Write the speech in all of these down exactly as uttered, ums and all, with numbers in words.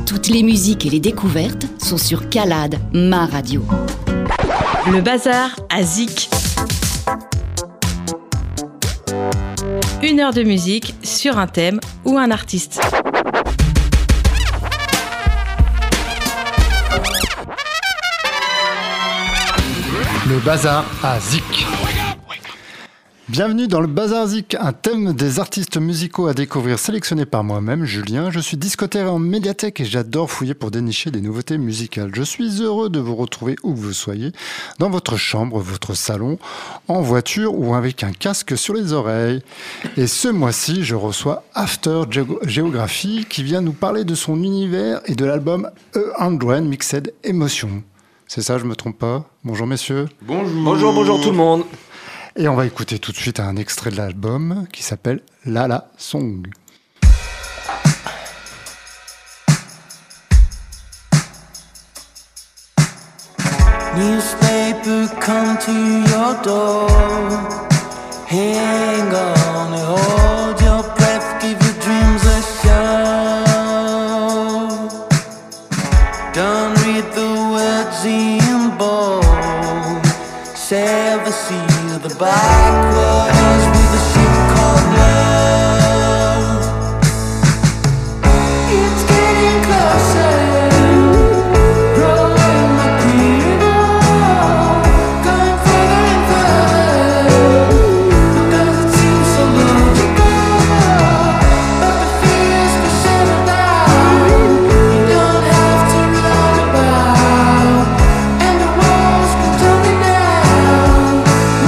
Toutes les musiques et les découvertes sont sur Calade, ma radio. Le bazar à Zik. Une heure de musique sur un thème ou un artiste. Le bazar à Zik. Bienvenue dans le Bazar Zik, un thème des artistes musicaux à découvrir sélectionné par moi-même, Julien. Je suis discothèque en médiathèque et j'adore fouiller pour dénicher des nouveautés musicales. Je suis heureux de vous retrouver où que vous soyez, dans votre chambre, votre salon, en voiture ou avec un casque sur les oreilles. Et ce mois-ci, je reçois After Geography qui vient nous parler de son univers et de l'album A hundred Mixed Emotions. C'est ça, je me trompe pas? Bonjour messieurs. Bonjour. Bonjour, bonjour tout le monde. Et on va écouter tout de suite un extrait de l'album qui s'appelle La La Song. Newspaper come to your door. Hang on and hold your breath, give your dreams a show. Don't read the words in bold. Sail the sea. The backwaters with a ship called love. It's getting closer, rolling like the river, going further and further, because it seems so logical. But the fears can settle down. You don't have to run about, and the walls can turn it down.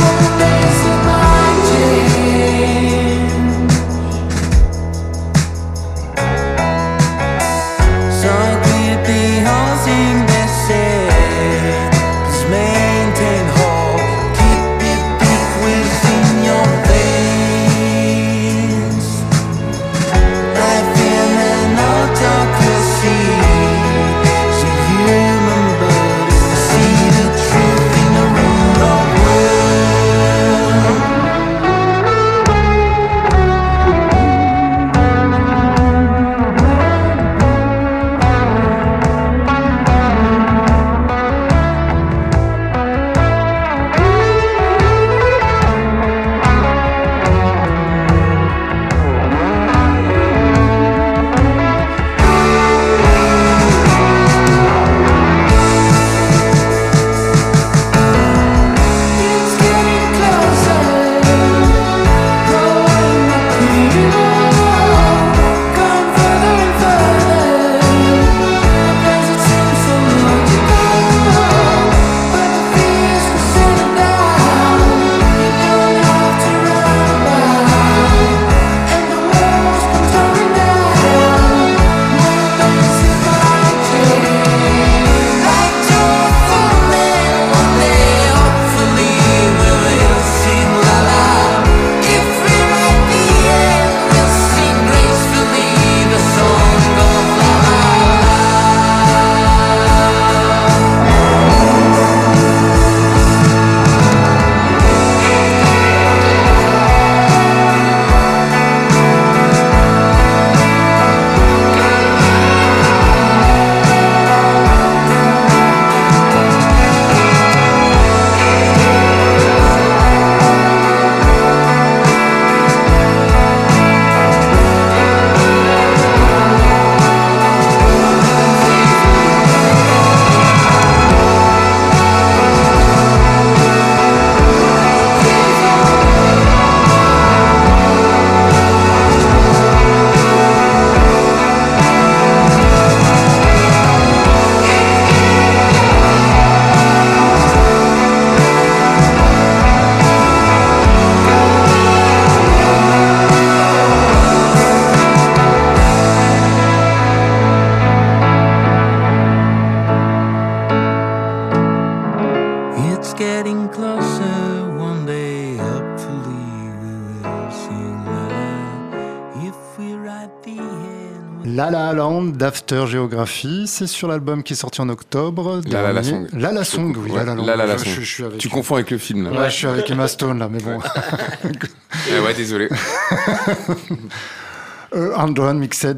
La La Land d'After Geography, c'est sur l'album qui est sorti en octobre. La La La Song. La La Song, oui, ouais, La La Land. La La La je, Song. je, je suis avec... Tu confonds avec le film, là. Ouais, je suis avec Emma Stone, là, mais bon. eh ouais, désolé. A hundred Mixed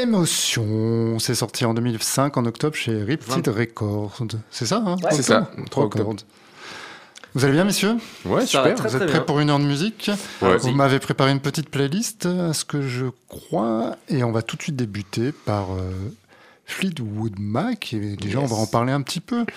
Émotion, c'est sorti en deux mille cinq, en octobre, chez Riptide Records. C'est ça, hein Ouais. C'est ça, trois octobre. Vous allez bien, messieurs? Ouais, Ça super. va très, Vous êtes très prêts bien. pour une heure de musique? Ouais. Vous m'avez préparé une petite playlist, à ce que je crois, et on va tout de suite débuter par euh, Fleetwood Mac. Et déjà, Yes. on va en parler un petit peu.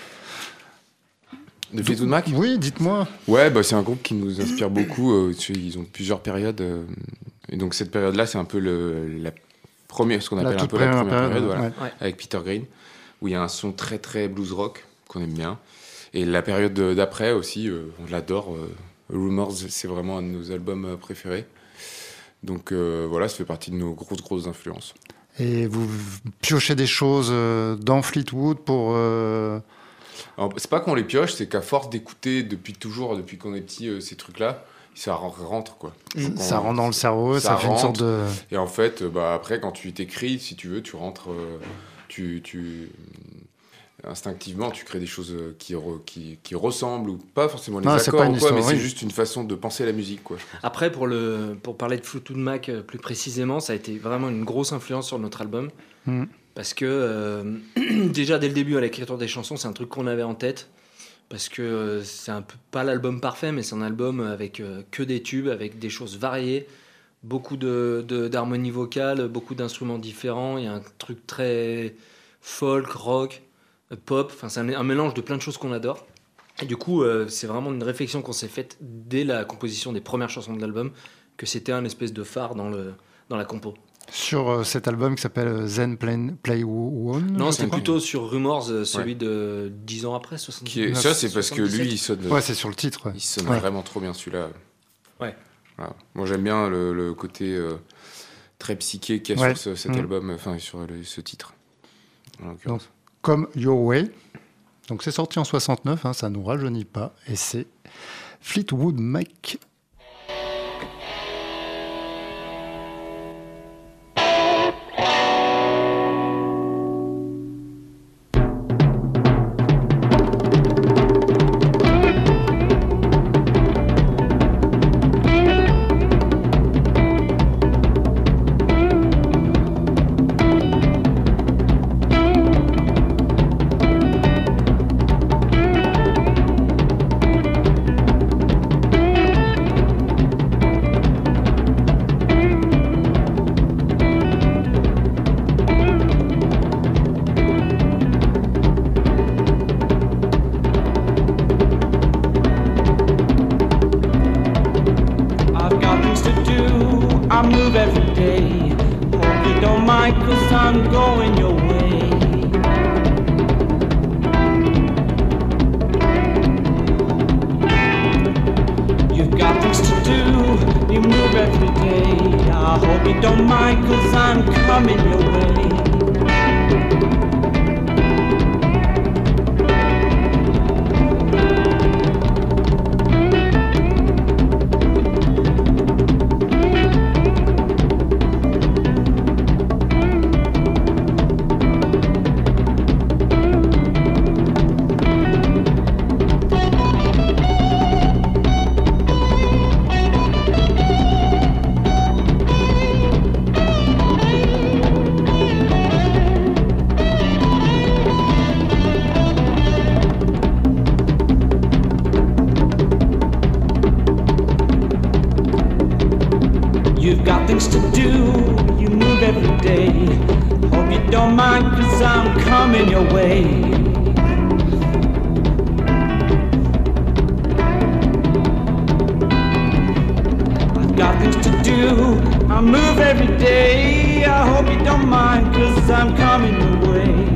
De Fleetwood Mac? Oui, dites-moi. Ouais, bah, c'est un groupe qui nous inspire beaucoup. euh, ils ont plusieurs périodes. euh, et donc, cette période-là, c'est un peu le, la première, ce qu'on La appelle un toute peu la première première période, période, voilà, ouais. avec Peter Green, où il y a un son très, très blues rock qu'on aime bien. Et la période de- d'après aussi, euh, on l'adore. euh, Rumors, c'est vraiment un de nos albums euh, préférés. Donc euh, voilà, ça fait partie de nos grosses, grosses influences. Et vous piochez des choses euh, dans Fleetwood pour... euh, Alors, c'est pas qu'on les pioche, c'est qu'à force d'écouter depuis toujours, depuis qu'on est petit, euh, ces trucs-là, ça ren- rentre, quoi. Donc, Ça on- rentre dans le cerveau, ça, ça fait une sorte rentre. de... Et en fait, euh, bah, après, quand tu t'écris, si tu veux, tu rentres, euh, tu, tu, instinctivement, tu crées des choses euh, qui, re- qui, qui ressemblent, ou pas forcément les Non, c'est accords, pas une ou quoi, histoire, mais c'est oui. juste une façon de penser la musique, quoi, je pense. Après, pour, le, pour parler de Fleetwood Mac euh, plus précisément, ça a été vraiment une grosse influence sur notre album. Mm. Parce que euh, déjà dès le début à l'écriture des chansons, c'est un truc qu'on avait en tête. Parce que euh, c'est un peu pas l'album parfait, mais c'est un album avec euh, que des tubes, avec des choses variées, beaucoup de, de- d'harmonie vocale, beaucoup d'instruments différents. Il y a un truc très folk, rock, euh, pop. Enfin, c'est un, un mélange de plein de choses qu'on adore. Et du coup, euh, c'est vraiment une réflexion qu'on s'est faite dès la composition des premières chansons de l'album, que c'était un espèce de phare dans, le, dans la compo. Sur euh, cet album qui s'appelle euh, Zen Play, Play One. Non, je c'était crois. plutôt sur Rumors, euh, celui de dix ans après, soixante-dix. Qui est- ça, c'est parce que lui, il sonne, Ouais, c'est sur le titre. ouais. il sonne Ouais. vraiment trop bien, celui-là. Ouais. Voilà. Moi, j'aime bien le, le côté euh, très psyché qu'il y a Ouais. sur ce- cet Mm. album, enfin, sur le- ce titre. En l'occurrence. Comme Your Way. Donc c'est sorti en soixante-neuf, hein, ça nous rajeunit pas. Et c'est Fleetwood Mac. I've got things to do, I move every day. Hope you don't mind, cause I'm going your way. You've got things to do, you move every day. I hope you don't mind, cause I'm coming your way. You've got things to do, you move every day. Hope you don't mind, cause I'm coming your way. I've got things to do, I move every day. I hope you don't mind, cause I'm coming your way.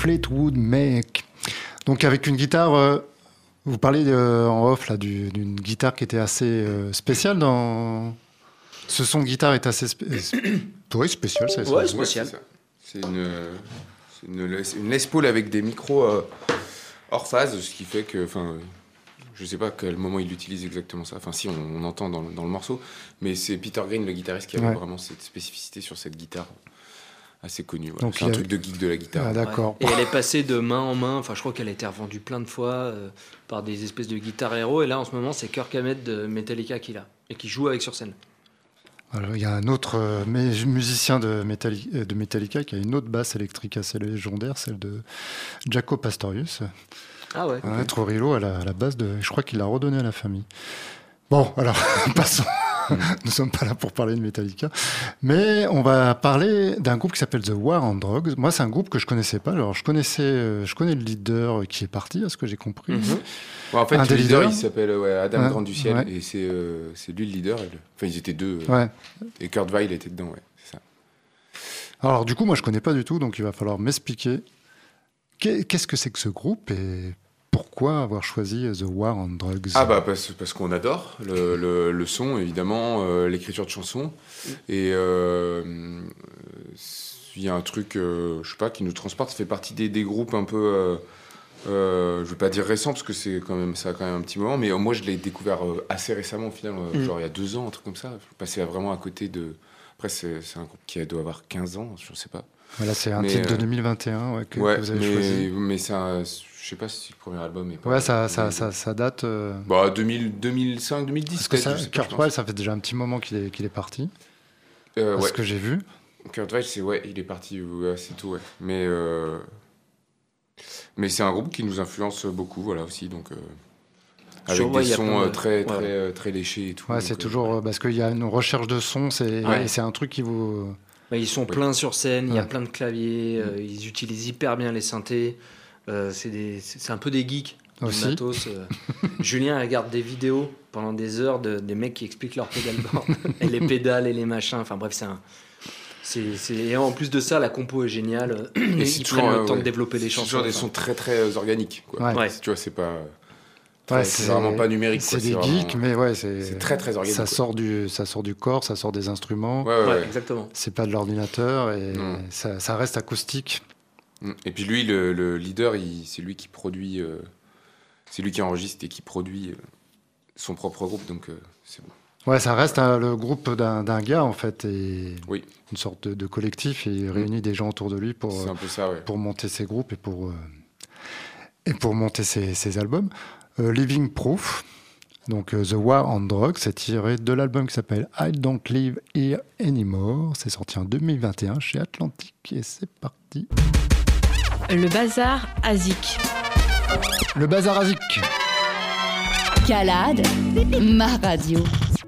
Fleetwood Mac. Donc avec une guitare, euh, vous parlez euh, en off là, du, d'une guitare qui était assez euh, spéciale dans... Ce son de guitare est assez spé... oui, spécial, ça. Ouais, ça. spécial. c'est ça. C'est une, c'est une, Les- une Les Paul avec des micros euh, hors phase, ce qui fait que, enfin, je sais pas à quel moment il utilise exactement ça. Enfin, si, on, on entend dans, le- dans le morceau, mais c'est Peter Green, le guitariste, qui avait Ouais. vraiment cette spécificité sur cette guitare assez connue. Voilà. Donc, C'est un il a- truc de geek de la guitare. Ah, d'accord. Ouais. Et elle est passée de main en main. Enfin, je crois qu'elle a été revendue plein de fois euh, par des espèces de guitares héros. Et là, en ce moment, c'est Kirk Hammett de Metallica qui l'a et qui joue avec sur scène. Alors, il y a un autre euh, mu- musicien de, Metalli- euh, de Metallica qui a une autre basse électrique assez légendaire, celle de Jaco Pastorius. Ah ouais. Un être Rillo à la, à la base de. Je crois qu'il l'a redonné à la famille. Bon, alors, passons. Nous ne sommes pas là pour parler de Metallica. Mais on va parler d'un groupe qui s'appelle The War on Drugs. Moi, c'est un groupe que je connaissais pas. Alors, je connaissais, euh, je connais le leader qui est parti, à ce que j'ai compris. Mhm. Bon, en fait, Un le des leader, leaders. il s'appelle ouais, Adam Ouais, Grant du Ciel, ouais. et c'est euh, c'est lui le leader. et le- Enfin, ils étaient deux, euh, Ouais. et Kurt Weill était dedans, ouais, c'est ça. Alors, du coup, moi, je connais pas du tout, donc il va falloir m'expliquer qu'est- qu'est-ce que c'est que ce groupe et pourquoi avoir choisi The War on Drugs. Ah bah parce, parce qu'on adore le, le, le son, évidemment, euh, l'écriture de chansons, et euh, il y a un truc, euh, je sais pas, qui nous transporte. Ça fait partie des, des groupes un peu, euh, euh, je vais pas dire récents parce que c'est quand même ça a quand même un petit moment, mais euh, moi je l'ai découvert euh, assez récemment au final, euh, Mm. genre il y a deux ans, un truc comme ça. Je suis passé à vraiment à côté de. Après c'est c'est un groupe qui doit avoir quinze ans, je sais pas. Voilà, c'est un Mais, titre de euh, deux mille vingt et un ouais, que, ouais, que vous avez mais, choisi. mais c'est un- je sais pas si le premier album est pas. Ouais, ça, ça, mais- ça, ça date. euh, Bah deux mille, deux mille cinq, deux mille dix. Parce que peut-être, ça, je sais pas, Kurt je Weill, pense. ça fait déjà un petit moment qu'il est, qu'il est parti. Euh, Ce ouais. que j'ai vu. Kurt Weill, c'est ouais, il est parti ouais, assez tôt, ouais. Mais euh, mais c'est un groupe qui nous influence beaucoup, voilà aussi, donc euh, avec Sur- ouais, des il y a sons plein de- euh, très ouais. très euh, très léchés et tout. Ouais, donc, c'est euh, toujours euh, parce qu'il y a une recherche de son, c'est Ouais. et c'est un truc qui vous. Bah, ils sont Oui. pleins sur scène, il y a Ouais. plein de claviers, euh, ils utilisent hyper bien les synthés. Euh, c'est des- c'est c'est un peu des geeks du Aussi. matos. euh. Julien regarde des vidéos pendant des heures de, des mecs qui expliquent leur pédalboard et les pédales et les machins. Enfin bref, c'est un. c'est- c'est- Et en plus de ça, la compo est géniale. et ils c'est prennent toujours, le euh, temps ouais, de développer les c'est chansons. toujours des enfin. sons très très euh, organiques, quoi. Ouais. Ouais. Tu vois, c'est pas. Ouais, c'est vraiment pas numérique. C'est quoi, des vraiment- geeks, mais ouais, c'est. c'est très, très organique, Ça quoi. sort du, ça sort du corps, ça sort des instruments. Ouais, ouais, Ouais, ouais. exactement. C'est pas de l'ordinateur et Non. ça, ça reste acoustique. Mm. Et puis lui, le, le leader, il- c'est lui qui produit, euh, c'est lui qui enregistre et qui produit euh, son propre groupe, donc euh, c'est bon. Ouais, ça reste euh, le groupe d'un d'un gars en fait et Oui. une sorte de, de collectif et il réunit des gens autour de lui pour C'est euh, un peu ça, ouais. pour monter ses groupes et pour euh, et pour monter ses, ses albums. Euh, Living Proof, donc euh, The War on Drugs, c'est tiré de l'album qui s'appelle I Don't Live Here Anymore. C'est sorti en deux mille vingt et un chez Atlantic et c'est parti. Le bazar à Zik. Le Bazar Azik. Calade, ma radio.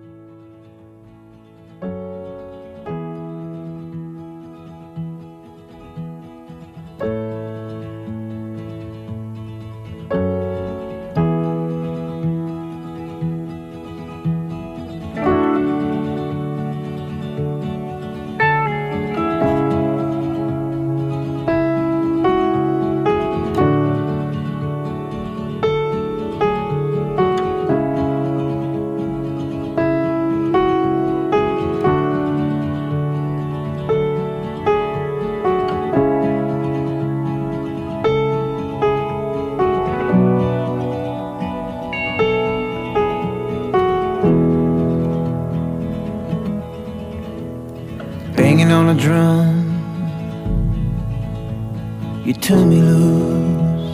Banging on a drum, you turn me loose.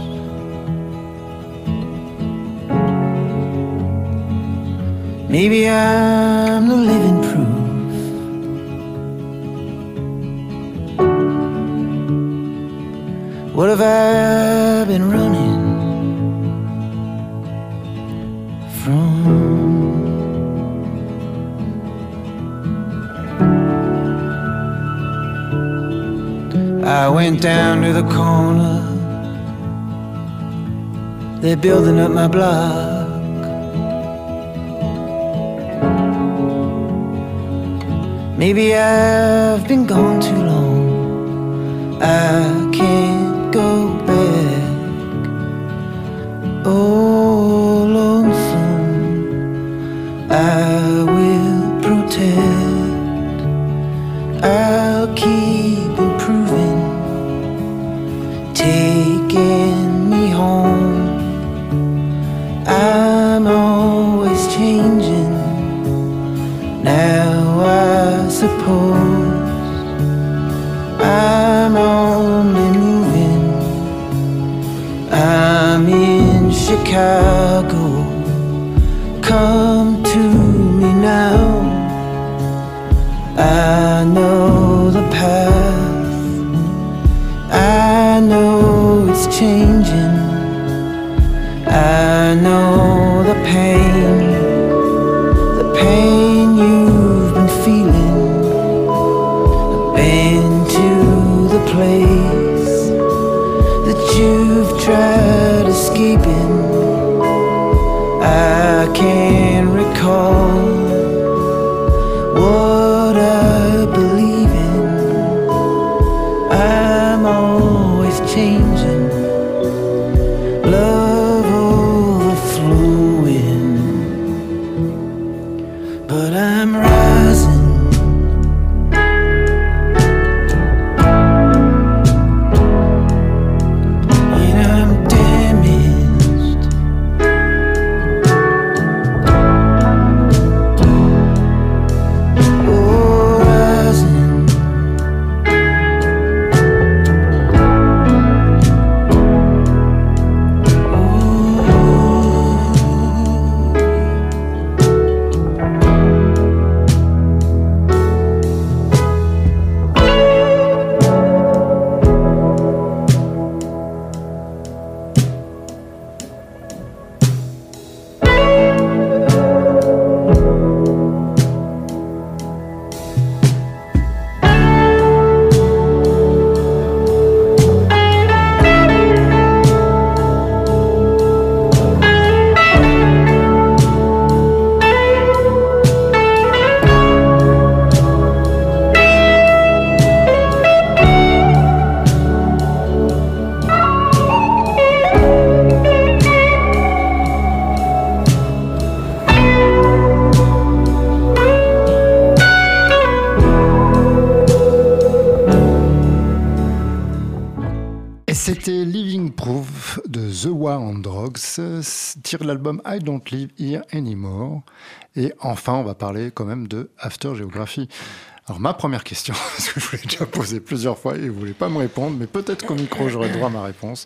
Maybe I'm the living proof. What have I been running from? I went down to the corner. They're building up my block. Maybe I've been gone too long. I can't go I'll keep improving, taking me home. I'm always changing, now I suppose I'm only moving. I'm in Chicago, come to me now. I know the path, I know it's changing, I know the pain, the pain you've been feeling. I've been to the place that you've tried escaping. I can't recall what I believe in. I'm always changing, love overflowing, but I'm rising. And I'm damaged. Oh, rising. Et c'était Living Proof de The War on Drugs, tire l'album I Don't Live Here Anymore. Et enfin, on va parler quand même de After Geography. Alors ma première question, parce que je vous l'ai déjà posée plusieurs fois et vous ne voulez pas me répondre, mais peut-être qu'au micro j'aurai droit à ma réponse.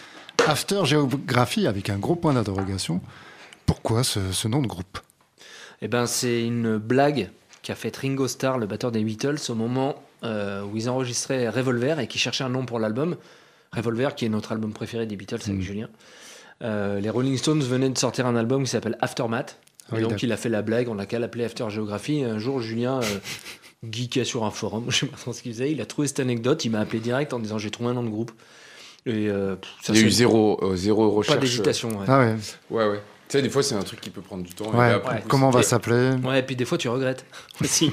After Geography avec un gros point d'interrogation. Pourquoi ce, ce nom de groupe ? Eh ben, c'est une blague qu'a faite Ringo Starr, le batteur des Beatles, au moment euh, où ils enregistraient Revolver et qui cherchaient un nom pour l'album. Revolver, qui est notre album préféré des Beatles avec Mmh. Julien. Euh, les Rolling Stones venaient de sortir un album qui s'appelle Aftermath. Et Oui, donc, d'accord. il a fait la blague, on l'a qu'à l'appeler After Geography. Et un jour, Julien euh, geekait sur un forum, je sais pas trop ce qu'il faisait. Il a trouvé cette anecdote, il m'a appelé direct en disant j'ai trouvé un nom de groupe. Et euh, pff, ça Il y a eu c'est- zéro, euh, zéro recherche. Pas d'hésitation. Ouais. Ah ouais, Ouais, ouais. Tu sais, des fois, c'est un truc qui peut prendre du temps. et ouais. là, après, Ouais. coup, Comment on va Et- s'appeler ? Ouais, et puis des fois, tu regrettes aussi.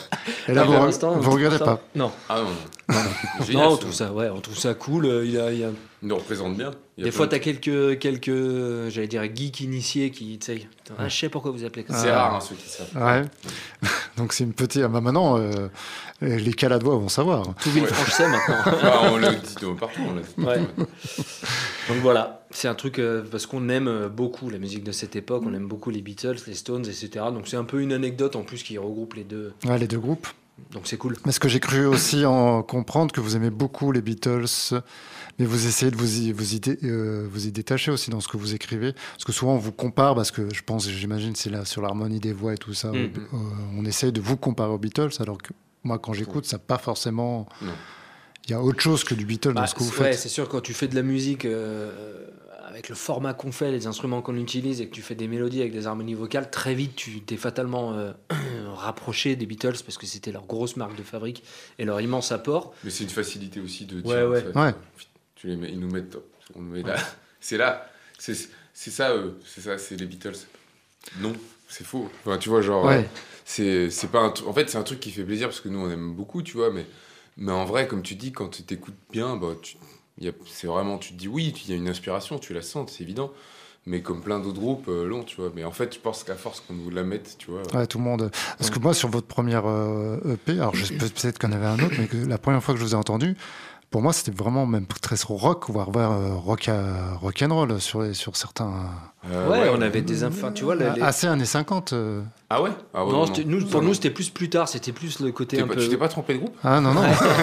Et là, pour vous, l'instant, vous regrettez ça- pas ? Non, Ah non, non. Génial, non, on ça. trouve ça, ouais, on trouve ça cool. euh, Il y a, il y a- Il nous représente bien. Il y a Des plein fois, de- t'as quelques, quelques, euh, j'allais dire, geeks initiés qui, tu sais, ah, je sais pourquoi vous appelez comme ça. C'est rare, hein, ceux qui savent. Ouais. Donc c'est une petite. Ah bah maintenant, euh, les Caladois vont savoir. Tout Villefranche sait maintenant. Ah, on l'a dit de partout. On l'a dit Ouais. partout. Donc voilà, c'est un truc euh, parce qu'on aime euh, beaucoup la musique de cette époque, on aime beaucoup les Beatles, les Stones, et cetera. Donc c'est un peu une anecdote en plus qui regroupe les deux. Ouais, les deux groupes. Donc c'est cool. Mais ce que j'ai cru aussi en comprendre que vous aimez beaucoup les Beatles, mais vous essayez de vous y, vous y, dé- euh, vous y détacher aussi dans ce que vous écrivez. Parce que souvent on vous compare, parce que je pense, j'imagine, c'est là sur l'harmonie des voix et tout ça. Mhm. euh, on essaye de vous comparer aux Beatles, alors que moi, quand j'écoute, ça n'a pas forcément. Non. Il y a autre chose que du Beatles dans Bah, ce que vous c'est- ouais, faites. c'est sûr, quand tu fais de la musique euh, avec le format qu'on fait, les instruments qu'on utilise, et que tu fais des mélodies avec des harmonies vocales, très vite tu t'es fatalement euh, rapproché des Beatles parce que c'était leur grosse marque de fabrique et leur immense apport. Mais c'est une facilité aussi de Ouais, dire. ouais. En fait, Ouais. Tu les mets, ils nous mettent. On nous met là. C'est là. C'est c'est ça, eux. C'est ça, c'est les Beatles. Non, c'est faux. Enfin, tu vois, genre. Ouais. euh, c'est c'est pas un truc. En fait, c'est un truc qui fait plaisir parce que nous, on aime beaucoup, tu vois. Mais, mais en vrai, comme tu dis, quand tu t'écoutes bien, bah, tu, y a, c'est vraiment. Tu te dis oui, il y a une inspiration, tu la sens, c'est évident. mais comme plein d'autres groupes euh, l'ont, tu vois. Mais en fait, je pense qu'à force qu'on nous la mette, tu vois. Ouais, tout le monde. Parce que moi, sur votre première euh, E P, alors je, peut-être qu'il y en avait un autre, mais que la première fois que je vous ai entendu, pour moi, c'était vraiment même très rock, voire euh, rock, à, rock and roll sur, les- sur certains. Euh, Ouais, on avait des infos. Tu vois, les- les- Assez années cinquante. euh. Ah ouais, ah ouais non, non, c'était- non. nous, pour Non, nous, non. c'était plus plus tard. C'était plus le côté T'es un pas- peu. Tu t'es pas trompé de groupe? Ah non, non.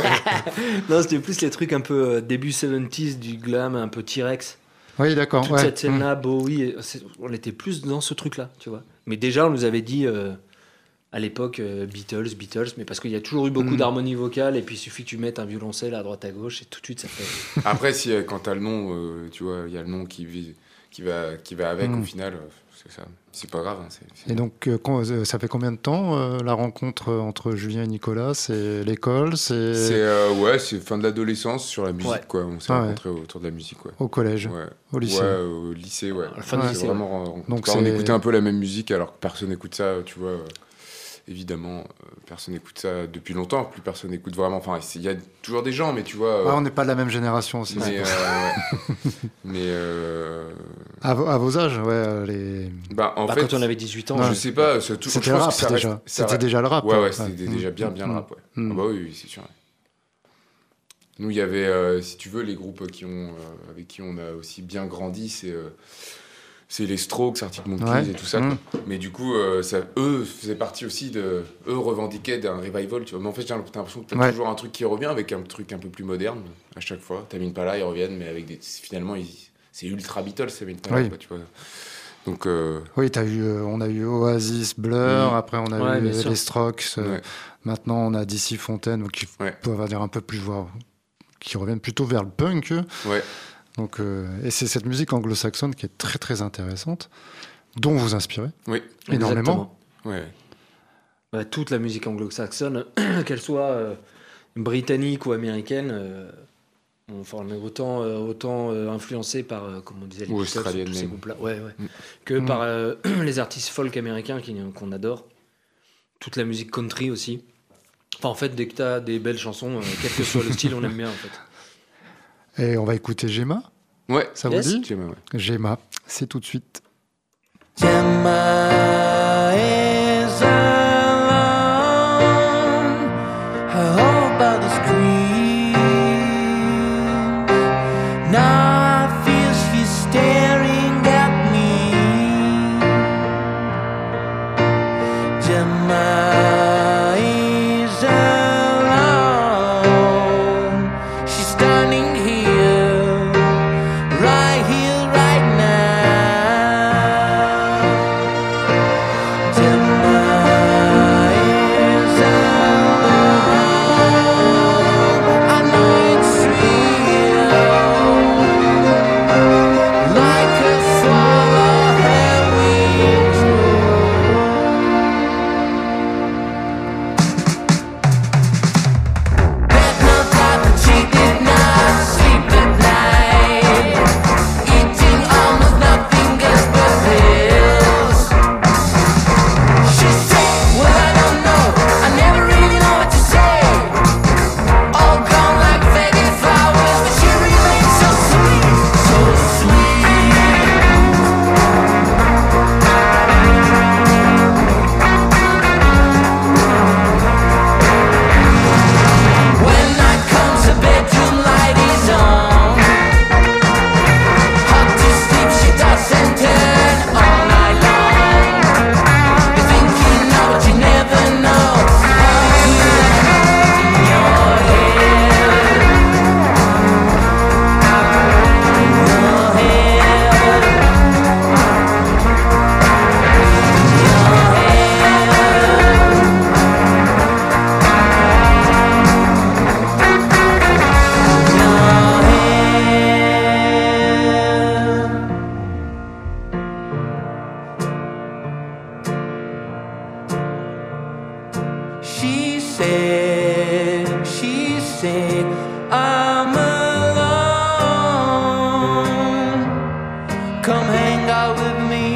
Non, c'était plus les trucs un peu euh, début soixante-dix, du glam, un peu T-Rex. Oui, d'accord. Toute ouais. cette scène-là, Bowie, et c'est- on était plus dans ce truc-là, tu vois. Mais déjà, on nous avait dit euh, à l'époque euh, Beatles, Beatles, mais parce qu'il y a toujours eu beaucoup Mm. d'harmonie vocale, et puis il suffit que tu mettes un violoncelle à droite à gauche, et tout de suite ça fait. Après, si, euh, quand t'as le nom, euh, tu vois, il y a le nom qui, vi- qui, va, qui va avec Mm. au final, euh, c'est ça. C'est pas grave. hein, c'est- c'est- Et donc, euh, quand- euh, ça fait combien de temps euh, la rencontre entre Julien et Nicolas? C'est l'école? C'est C'est euh, ouais, c'est fin de l'adolescence sur la musique, Ouais. quoi. On s'est Ah ouais. rencontrés autour de la musique, quoi. au collège? Ouais. Au lycée? Ouais, au lycée, ouais. À la fin du Ouais. lycée, C'est ouais. vraiment. Donc Donc on c'est- écoutait un peu la même musique alors que personne n'écoute ça, tu vois. euh, Évidemment, euh, personne n'écoute ça depuis longtemps. Plus personne n'écoute vraiment. Enfin, il y a toujours des gens, mais tu vois. euh, Ah, on n'est pas de la même génération aussi. mais euh, ouais. mais euh, À, vos, à vos âges, ouais. euh, Les... bah, en Bah, fait, quand on avait dix-huit ans, je Ouais. sais pas. ça tout- je C'était pense le que rap ça reste- déjà. ça C'était reste- déjà le rap. Ouais, ouais, ouais. c'était Mm. déjà bien, bien le Mm. rap, ouais. Mm. Ah bah oui, oui, c'est sûr. Nous, il y avait, euh, si tu veux, les groupes qui ont, euh, avec qui on a aussi bien grandi, c'est euh, c'est les Strokes, Arctic Monkeys Ouais. et tout ça. Mm. quoi. Mais du coup, euh, ça, eux faisaient partie aussi de. Eux revendiquaient d'un revival, tu vois. Mais en fait, j'ai l'impression que t'as Ouais. toujours un truc qui revient avec un truc un peu plus moderne à chaque fois. T'amines pas là, ils reviennent, mais avec des. Finalement, ils- c'est ultra Beatles, T'amines pas là, Oui. quoi, tu vois. Donc, euh, Oui, t'as eu, euh, on a eu Oasis, Blur, Mm. après on a Ouais, eu bien euh, sûr. les Strokes, euh, ouais. maintenant on a D C Fontaine, donc qui Ouais. peuvent dire un peu plus voir, qui reviennent plutôt vers le punk. eux. Ouais. Donc, euh, et c'est cette musique anglo-saxonne qui est très très intéressante, dont vous inspirez Oui. énormément. Exactement. Ouais. Bah, toute la musique anglo-saxonne, qu'elle soit euh, britannique ou américaine, euh, on, enfin, on est autant, euh, autant euh, influencé par, euh, comme on disait, les Ou Beatles, australienne tous ces même. groupes-là, ouais, ouais, Mm. que Mm. par euh, les artistes folk américains qui- qu'on adore. Toute la musique country aussi. Enfin, en fait, dès que tu as des belles chansons, euh, quel que soit le style, on aime bien, en fait. Et on va écouter Gemma, Ouais. ça Yes. vous dit J'aime, ouais. Gemma, c'est tout de suite. Gemma is alone, her whole body's screams. Now I feel she's staring at me. Gemma is alone, she's standing here, right here, right now. Gemma is alone, I know it's real, like a swallow her wings There's no time to cheat at night, sleep at night, eating almost nothing else but pills. She said, well, I don't know, I never really know what to say. All gone like faded flowers, but she remains so sweet, so sweet. When night comes, the bedroom light is on. Hard to sleep, she doesn't turn all night long. You're thinking now, but you never know. All you have in your head. Your head. Your head. She said, she said, I'm alone. Come hang out with me.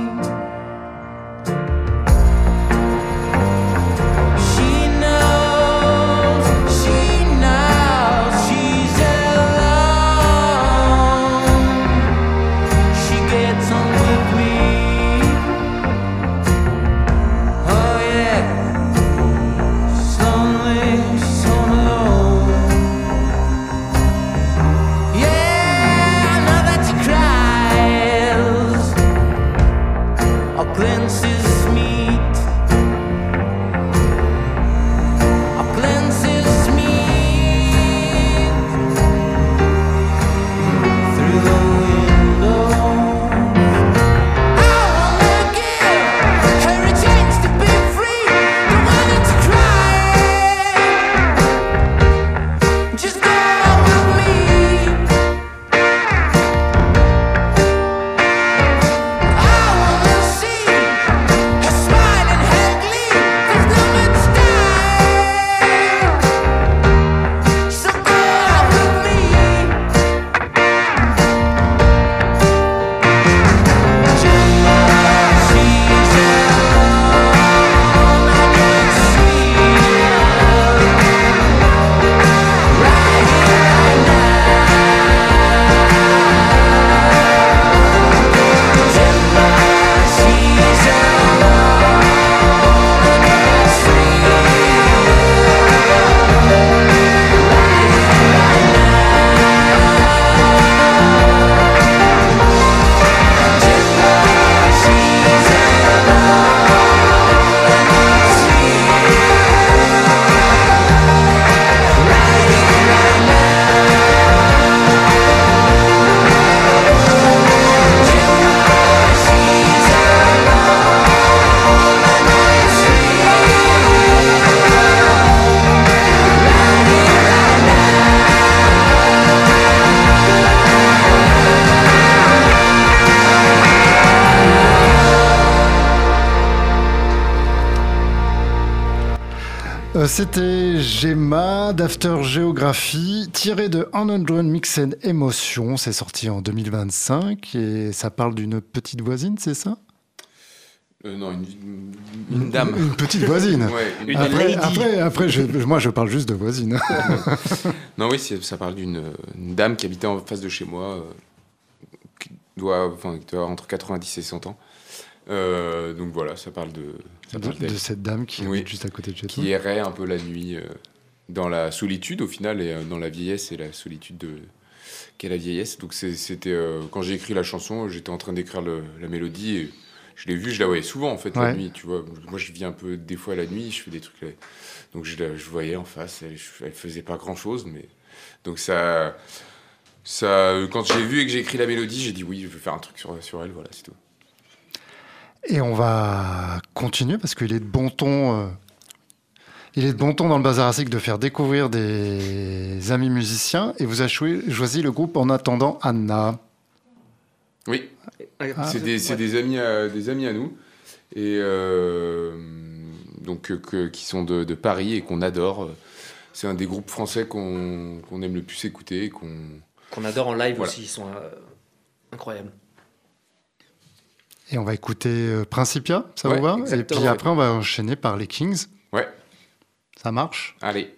She knows, she knows she's alone. She gets on Euh, C'était Gemma d'After Géographie, tiré de cent Mix and Emotion. C'est sorti en deux mille vingt-cinq et ça parle d'une petite voisine, c'est ça? Euh, non, une, une, une dame. Une petite voisine. Ouais, une- Une Après, lady. après, après je- moi je parle juste de voisine. Non, oui, c'est- ça parle d'une une dame qui habitait en face de chez moi, euh, qui doit, enfin, qui doit avoir entre quatre-vingt-dix et cent ans. Euh, donc voilà, ça parle de, ça de, parle d'elle, de cette dame qui Oui. habite juste à côté de chez toi. qui errait un peu la nuit euh, dans la solitude au final, et euh, dans la vieillesse et la solitude de qu'est la vieillesse. Donc c'est- c'était euh, quand j'ai écrit la chanson, j'étais en train d'écrire le- la mélodie et je l'ai vue, je la voyais souvent en fait Ouais. la nuit, tu vois. Moi je vis un peu des fois la nuit, je fais des trucs, là. Donc je, la- je voyais en face, elle, je- elle faisait pas grand chose, mais donc ça, ça, quand j'ai vu et que j'ai écrit la mélodie, j'ai dit oui, je veux faire un truc sur, sur elle, voilà, c'est tout. Et on va continuer parce qu'il est de bon ton. euh, il est de bon ton dans le Bazar Asic de faire découvrir des amis musiciens. Et vous avez choi- choisi le groupe En attendant Anna. Oui, Ah. c'est des, c'est Ouais. des amis à, des amis à nous et euh, donc euh, que- qui sont de, de Paris et qu'on adore. C'est un des groupes français qu'on qu'on aime le plus écouter, qu'on Qu'on adore en live Voilà. aussi, ils sont euh, incroyables. Et on va écouter euh, Principia, ça Ouais, vous va? Et exactement, puis ouais. après, on va enchaîner par les Kings. ouais, Ça marche? allez.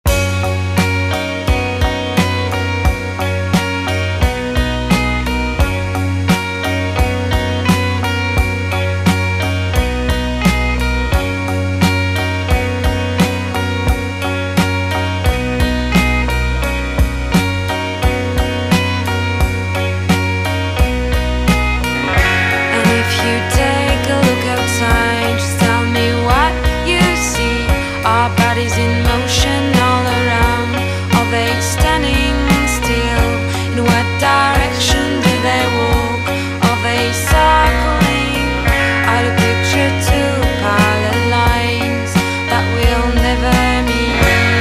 And if you take a look outside, just tell me what you see. Our bodies in motion all around. Are they standing still? In what direction do they walk? Are they circling? Out a picture two parallel lines that will never meet.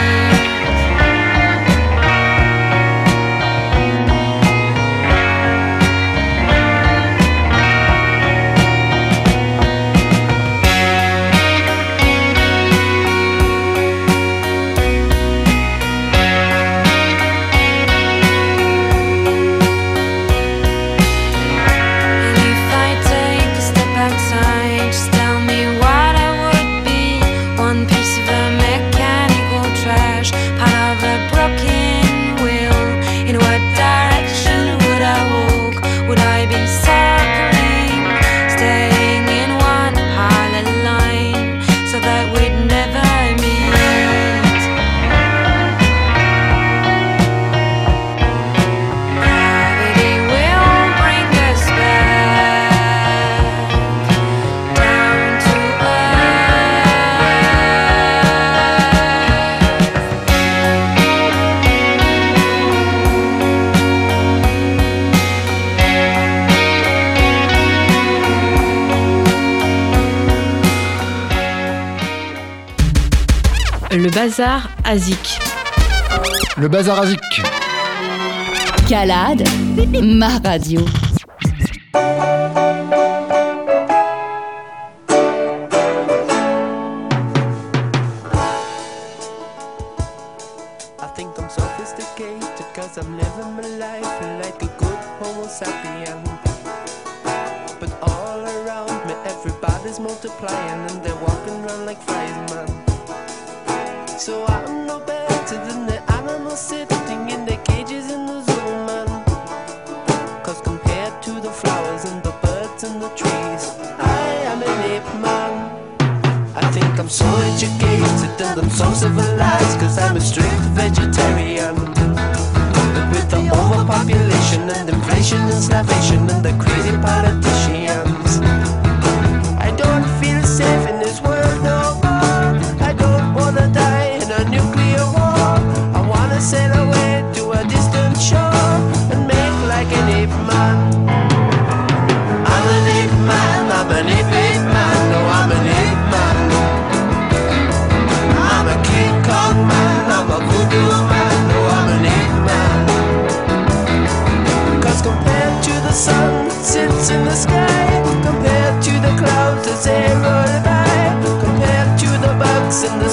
And if I take a step outside, just tell me what I would be. One piece of a mechanical trash, part of a broken wheel. In what direction would I walk? Would I be circling, staying in one parallel line, so that we'd never meet? Gravity will bring us back down to earth. Le Bazar Asic. Le Bazar Asic. Calade, ma radio. I think I'm sophisticated cause I'm living my life like a good homo sapien. But all around me everybody's multiplying and they're walking around like flies, man. So I'm no better than the animals sitting in their cages in the zoo, man. Cause compared to the flowers and the birds and the trees, I am an ape man. I think I'm so educated and I'm so civilized cause I'm a strict vegetarian. But with the overpopulation and inflation and starvation and the crazy politicians, I don't feel safe in this world no more. I don't wanna die in a nuclear war. I wanna sail away to a distant shore and make like an ape man. I'm an ape man, I'm an ape ape man, no I'm an ape man. I'm a King Kong man, I'm a voodoo man, no I'm an ape man. Cause compared to the sun that sits in the sky, compared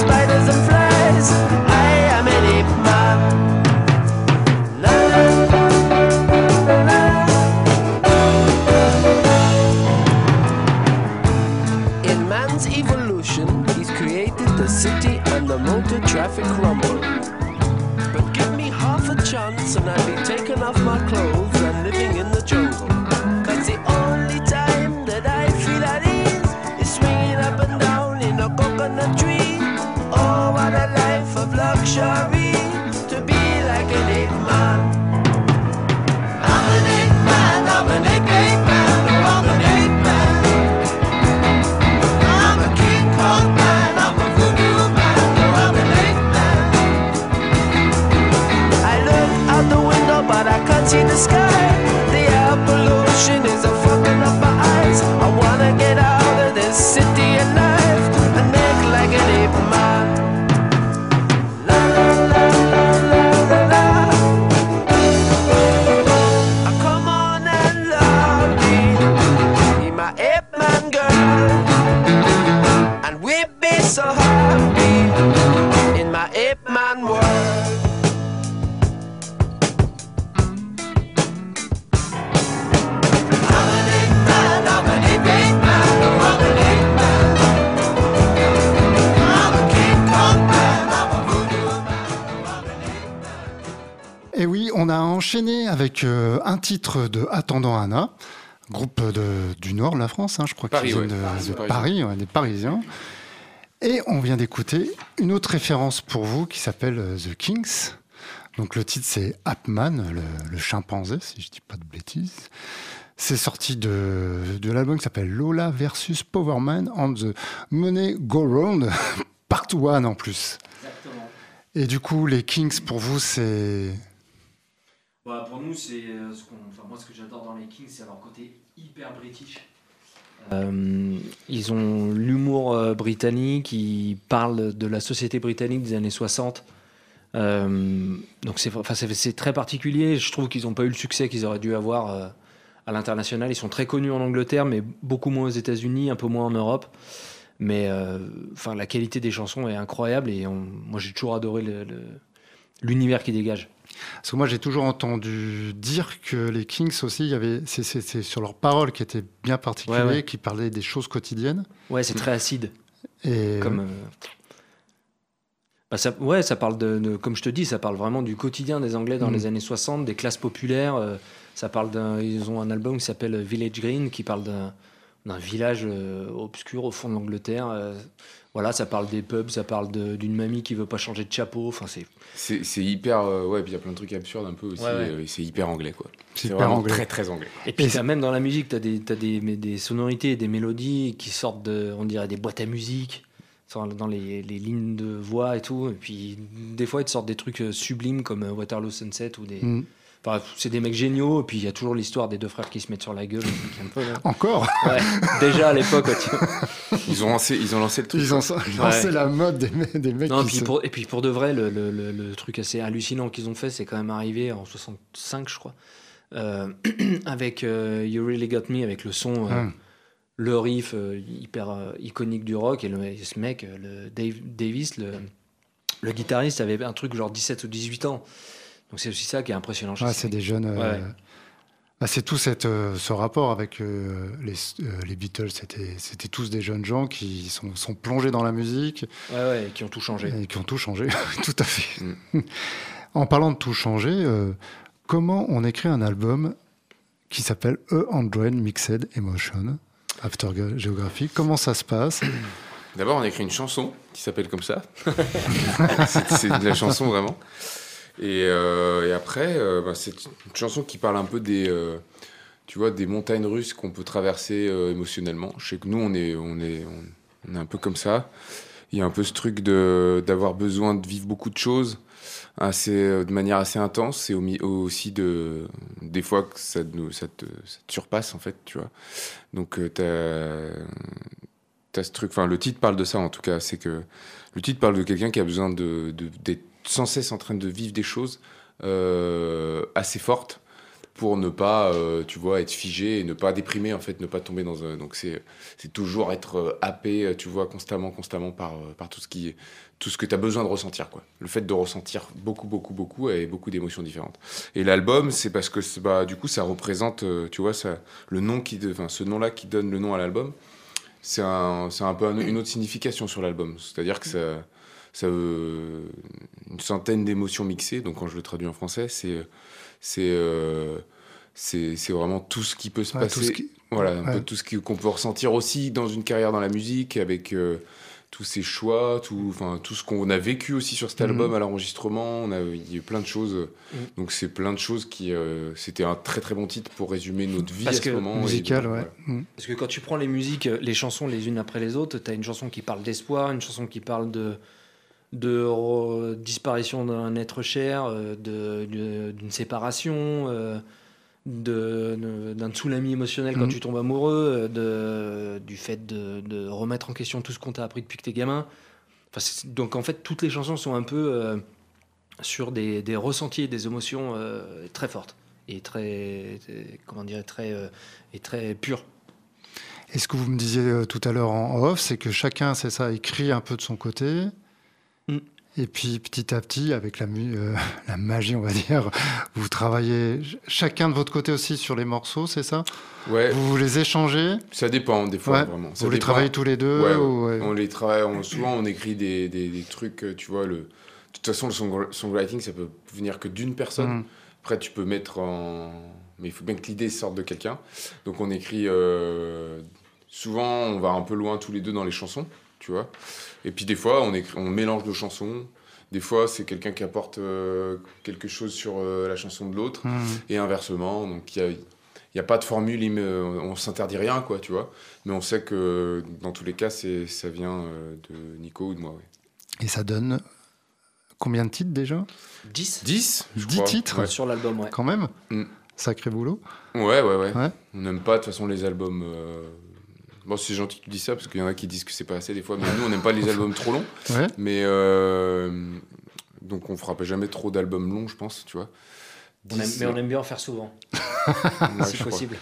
spiders and flies. I am an ape man. La, la, la, la, la. In man's evolution, he's created the city and the motor traffic rumble. But give me half a chance and I'll be taking off my clothes and living in the jungle. Cause the only time that I feel at ease is swinging up and down in a coconut tree. Oh, what a life of luxury to be like an ape man. I'm an ape man, I'm an ape, ape man, oh, I'm an ape man. I'm a King Kong man, I'm a voodoo man, oh, I'm an ape man. I look out the window but I can't see the sky. The air pollution is a fucking up my eyes. I wanna get out of this city and life and make like an ape man. La la la la la la la. Ah, come on and love me, be my ape man girl, and we'll be so happy in my ape man world. I'm an ape man, I'm an ape, ape man, oh, I'm an ape man. I'm a King Kong man, I'm a voodoo man, oh, I'm an ape man. Et oui, on a enchaîné avec euh, un titre de Attendant Anna, groupe de, du nord de la France, hein, je crois Paris, qu'ils viennent ouais. de, Paris, de Paris. Paris, ouais, des Parisiens. Et on vient d'écouter une autre référence pour vous qui s'appelle euh, The Kinks. Donc le titre c'est Apman, le, le chimpanzé, si je dis pas de bêtises. C'est sorti de, de l'album qui s'appelle Lola versus Powerman on the Money Go Round, part one en plus. Exactement. Et du coup, les Kinks pour vous c'est... Bah, pour nous, c'est euh, ce qu'on, enfin, moi, ce que j'adore dans les Kings, c'est leur côté hyper british. Euh, ils ont l'humour euh, britannique, ils parlent de la société britannique des années soixante. Euh, donc c'est, enfin, c'est, c'est très particulier. Je trouve qu'ils n'ont pas eu le succès qu'ils auraient dû avoir euh, à l'international. Ils sont très connus en Angleterre, mais beaucoup moins aux États-Unis, un peu moins en Europe. Mais euh, enfin, la qualité des chansons est incroyable et on, moi j'ai toujours adoré le, le, l'univers qu'ils dégagent. Parce que moi, j'ai toujours entendu dire que les Kings aussi, il y avait, c'est, c'est, c'est sur leurs paroles qui étaient bien particuliers, Ouais, ouais. qui parlaient des choses quotidiennes. Ouais, c'est très acide. Et Comme, euh, bah ça, ouais, ça parle de, de- comme je te dis, ça parle vraiment du quotidien des Anglais dans Mm. les années soixante, des classes populaires. euh, ça parle d'un, ils ont un album qui s'appelle Village Green, qui parle d'un, d'un village euh, obscur au fond de l'Angleterre. euh, voilà, ça parle des pubs, ça parle de- d'une mamie qui veut pas changer de chapeau. Enfin, c'est C'est c'est hyper. euh, ouais, puis il y a plein de trucs absurdes un peu aussi. Ouais, ouais. euh, et c'est hyper anglais, quoi. C'est C'est hyper vraiment anglais. très, très anglais. Et puis Et t'as même dans la musique, tu as des, t'as des, mais des sonorités et des mélodies qui sortent de, on dirait, des boîtes à musique, dans dans les, les lignes de voix et tout. Et puis des fois, ils te sortent des trucs euh, sublimes comme euh, Waterloo Sunset ou des. Mm. Enfin, c'est des mecs géniaux. Et puis il y a toujours l'histoire des deux frères qui se mettent sur la gueule. un truc un peu, là. Encore, Ouais, déjà à l'époque. ouais, tu- Ils ont lancé, ils ont lancé le truc. ils ont lancé Ouais. la mode des, me- des mecs Non, qui puis se... pour, et puis pour de vrai, le, le- le- le truc assez hallucinant qu'ils ont fait, c'est quand même arrivé en soixante-cinq, je crois, euh, avec euh, You Really Got Me, avec le son, euh, Hum. le riff euh, hyper euh, iconique du rock. Et, le, et ce mec, euh, le Dave Davis, le, le guitariste, avait un truc genre dix-sept ou dix-huit ans. Donc c'est aussi ça qui est impressionnant. chez Ouais, ces c'est mecs. des jeunes... euh, Ouais. bah, c'est tout cette, euh, ce rapport avec euh, les, euh, les Beatles. C'était, c'était tous des jeunes gens qui sont, sont plongés dans la musique Ouais, ouais, qui ont tout changé. et qui ont tout changé. Tout à fait. Mm. En parlant de tout changer, euh, comment on écrit un album qui s'appelle A Hundred Mixed Emotion After Ge- Geography? Comment ça se passe? D'abord, on a écrit une chanson qui s'appelle comme ça. c'est, c'est de la chanson vraiment. Et, euh, et après, euh, bah, c'est une chanson qui parle un peu des, euh, tu vois, des montagnes russes qu'on peut traverser euh, émotionnellement. Je sais que nous, on est, on est, on, on est un peu comme ça. Il y a un peu ce truc de, d'avoir besoin de vivre beaucoup de choses assez, de manière assez intense et au, mi- aussi de, des fois que ça, nous, ça, te, ça te surpasse en fait, tu vois. Donc euh, t'as, t'as ce truc, enfin le titre parle de ça en tout cas, c'est que le titre parle de quelqu'un qui a besoin de, de, d'être sans cesse en train de vivre des choses euh, assez fortes pour ne pas, euh, tu vois, être figé et ne pas déprimer, en fait, ne pas tomber dans un... Donc, c'est, c'est toujours être euh, happé, tu vois, constamment, constamment par, euh, par tout ce qui, tout ce que tu as besoin de ressentir, quoi. Le fait de ressentir beaucoup, beaucoup, beaucoup et beaucoup d'émotions différentes. Et l'album, c'est parce que, c'est, bah, du coup, ça représente, euh, tu vois, ça, le nom qui, de, enfin, ce nom-là qui donne le nom à l'album, c'est un, c'est un peu un, une autre signification sur l'album. C'est-à-dire que ça... ça euh, une centaine d'émotions mixées, donc quand je le traduis en français, c'est... C'est, euh, c'est, c'est vraiment tout ce qui peut se Ouais, passer. tout ce qui- Voilà, un ouais. peu tout ce qui- qu'on peut ressentir aussi dans une carrière dans la musique, avec euh, tous ces choix, tout, enfin, tout ce qu'on a vécu aussi sur cet Mhm. album à l'enregistrement. On a, il y a eu plein de choses. Donc c'est plein de choses qui... euh, c'était un très très bon titre pour résumer notre vie Parce à ce que moment. et Musical, donc, ouais. voilà. Mm. Parce que quand tu prends les musiques, les chansons les unes après les autres, t'as une chanson qui parle d'espoir, une chanson qui parle de, de re- disparition d'un être cher, euh, de, de- d'une séparation, euh, de, de- d'un tsunami émotionnel quand Mhm. tu tombes amoureux, euh, de, du fait de, de remettre en question tout ce qu'on t'a appris depuis que t'es gamin. Enfin, c'est- donc en fait, toutes les chansons sont un peu euh, sur des, des ressentis et des émotions euh, très fortes et très, très- comment dire, très, euh, et très pures. Et ce que vous me disiez euh, tout à l'heure en off, c'est que chacun, c'est ça, écrit un peu de son côté. Mm. Et puis petit à petit, avec la, mu- euh, la magie, on va dire, vous travaillez ch- chacun de votre côté aussi sur les morceaux, c'est ça? Ouais, Vous, vous les échangez? ça dépend des fois, Ouais. vraiment. Ça Vous les dépend. travaillez tous les deux? Ouais, ou, ouais. on les travaille, on- souvent on écrit des, des, des trucs, euh, tu vois, le... de toute façon le song- songwriting ça peut venir que d'une personne, Mm. après tu peux mettre en... Mais il faut bien que l'idée sorte de quelqu'un, donc on écrit, euh, souvent on va un peu loin tous les deux dans les chansons, tu vois, et puis des fois on, écrit, on mélange nos chansons, des fois c'est quelqu'un qui apporte euh, quelque chose sur euh, la chanson de l'autre, Mm. et inversement, donc il y a... Il n'y a pas de formule, il me- on s'interdit rien, quoi, tu vois. Mais on sait que dans tous les cas, c'est, ça vient euh, de Nico ou de moi. Ouais. Et ça donne combien de titres déjà? dix dix je dix crois. titres Ouais. sur l'album, ouais. Quand même? Mm. Sacré boulot. Ouais, ouais, ouais. Ouais. On n'aime pas, de toute façon, les albums. euh, Bon, c'est gentil que tu dis ça, parce qu'il y en a qui disent que c'est pas assez des fois. Mais nous, on n'aime pas les albums trop longs. Ouais. Mais. euh, Donc, on fera pas jamais trop d'albums longs, je pense, tu vois. On aime- dix, mais on aime bien en faire souvent, ouais, si je crois. possible.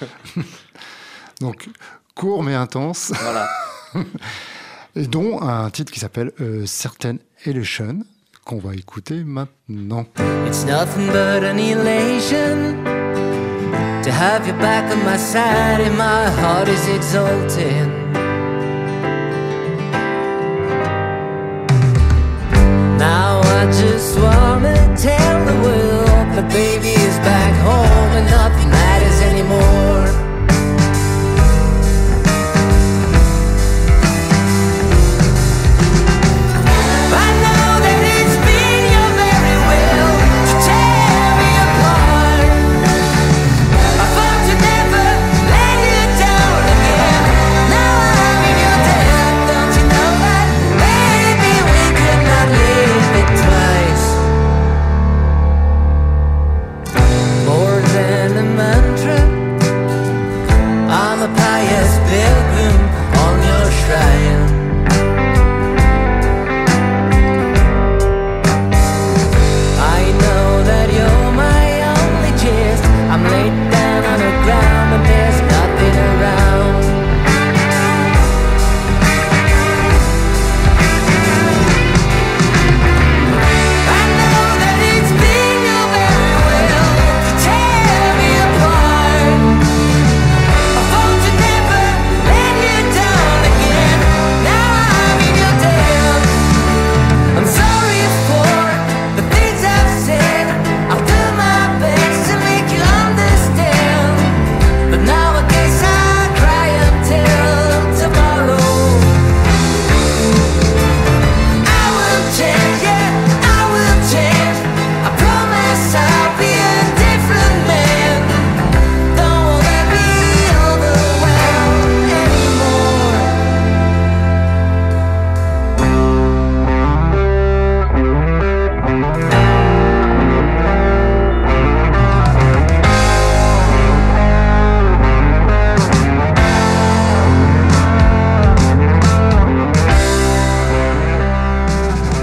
Donc, court mais intense. Voilà. Et dont un titre qui s'appelle euh, Certain Elation, qu'on va écouter maintenant. It's nothing but an elation to have you back on my side, and my heart is exulting. Now I just wanna tell the world the baby is back home and nothing matters anymore. I know that it's been your very will to tear me apart. I thought to never let you down again. Now I'm in your debt, don't you know that? Maybe we could not live it twice. More than a mantra, I'm a pious pilgrim on your shrine. I know that you're my only gist. I'm laid down on the ground and there's nothing around. I know that it's been your very will to tear me apart. I thought to never let you down again. Now I'm in your debt. I'm sorry for the things I've said. I'll do my best to make you understand. But now I guess I'll cry until tomorrow. I will change, yeah, I will change. I promise I'll be a different man. Don't let me overwhelmed anymore.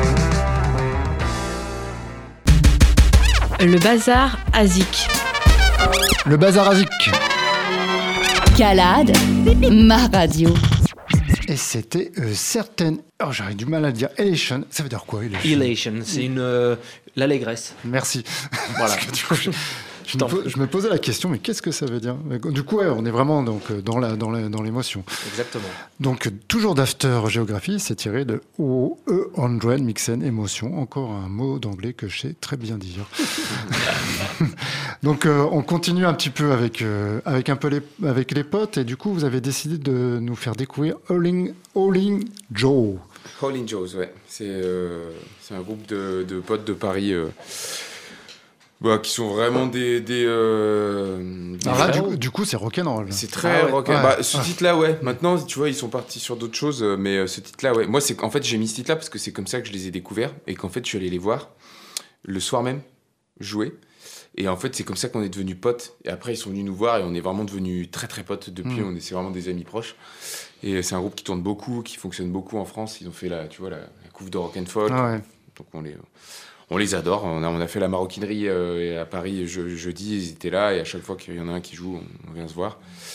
Le bazar à Zik. Le Bazar à Zik. Calade, ma radio. Et c'était euh, certaines... Oh, j'aurais du mal à le dire. Elation, ça veut dire quoi, Elation? Elation, c'est une euh, l'allégresse. Merci. Voilà. Parce que, du coup, je, je, me, po- je me posais la question, mais qu'est-ce que ça veut dire? Du coup, ouais, on est vraiment donc, dans, la, dans, la, dans l'émotion. Exactement. Donc, toujours d'After Géographie, c'est tiré de O E cent Mixen Émotion. Encore un mot d'anglais que je sais très bien dire. Donc, euh, on continue un petit peu avec, euh, avec, un peu les, avec les potes. Et du coup, vous avez décidé de nous faire découvrir Howling, Howling Joe. Howling Joes, ouais. C'est, euh, c'est un groupe de, de potes de Paris euh, bah, qui sont vraiment des... des, euh, des Alors là, frères. du, du coup, c'est rock'n'roll. C'est très Ah ouais. rock'n'roll. Ouais. Bah, ce Ouais. titre-là, ouais. Maintenant, tu vois, ils sont partis sur d'autres choses, euh, mais euh, ce titre-là, ouais. Moi, c'est, en fait, j'ai mis ce titre-là parce que c'est comme ça que je les ai découverts et qu'en fait, je suis allé les voir le soir même jouer. Et en fait, c'est comme ça qu'on est devenus potes. Et après, ils sont venus nous voir et on est vraiment devenus très très potes depuis. Mm. On est, c'est vraiment des amis proches. Et c'est un groupe qui tourne beaucoup, qui fonctionne beaucoup en France. Ils ont fait la, tu vois, la, la couve de Rock and Folk. Ah ouais. Donc on les, on les adore. On a, on a fait la maroquinerie euh, à Paris je, jeudi. Ils étaient là et à chaque fois qu'il y en a un qui joue, on, on vient se voir.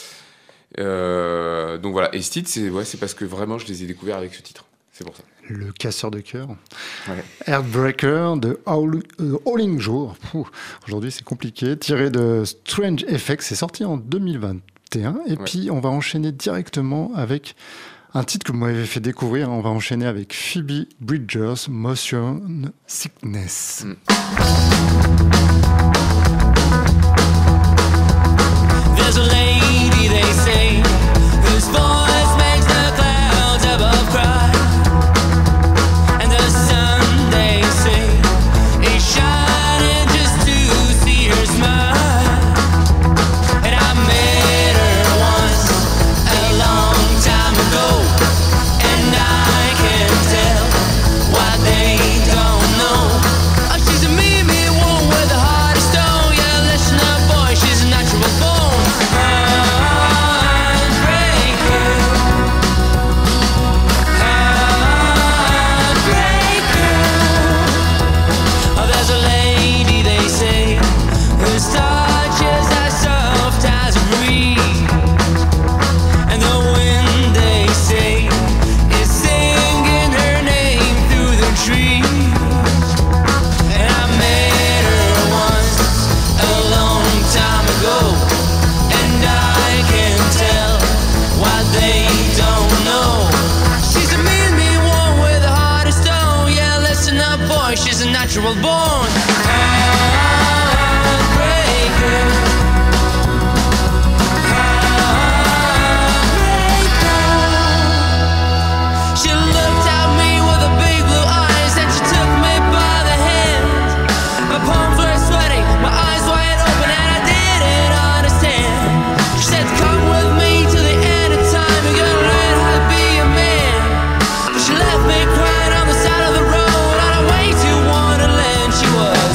Euh, donc voilà. Et ce titre, c'est, ouais, c'est parce que vraiment, je les ai découverts avec ce titre. C'est pour ça. Le casseur de cœur. Ouais. Heartbreaker de Howl- euh, Howling Joe. Pouh, aujourd'hui, c'est compliqué. Tiré de Strange Effects. C'est sorti en deux mille vingt et un. Et Ouais. puis, on va enchaîner directement avec un titre que vous m'avez fait découvrir. On va enchaîner avec Phoebe Bridgers, Motion Sickness. Mm. There's a lady, they say, whose voice makes the clouds above cry. And the sun, they say, is shining just to see her smile. And I met her once, a long time ago. And I can tell why they don't know. Oh, she's a me, me woman with a heart of stone. Yeah, listen up, boy, she's a natural born. She's a natural born heartbreaker. Heartbreaker. She looked at me with her big blue eyes, and she took me by the hand. My palms were sweaty, my eyes wide open, and I didn't understand. She said, come with me to the end of time, you're gonna learn how to be a man. But she left me crying on the side of the road. She was